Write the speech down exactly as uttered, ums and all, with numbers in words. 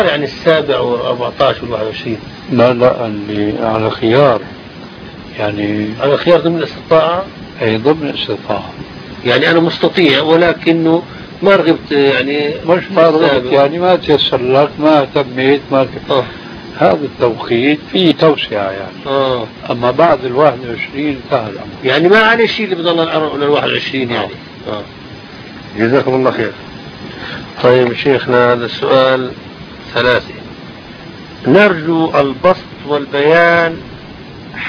يعني السابع والأربعة عشر والواحد وعشرين. لا لا اللي على خيار يعني على خيار ضمن الاستطاعة. أي ضمن الاستطاعة يعني أنا مستطيع ولكنه ما رغبت يعني مش ما رغبت يعني ما تيسر لك ما اهتميت ما آه. هذا التوقيت فيه توسعة يعني. آه. أما بعد الواحد وعشرين انتهى الأمر يعني ما عليه شيء اللي بضل الواحد وعشرين يعني. آه. جزاكم الله خير. طيب شيخنا هذا السؤال ثلاثة. نرجو البسط والبيان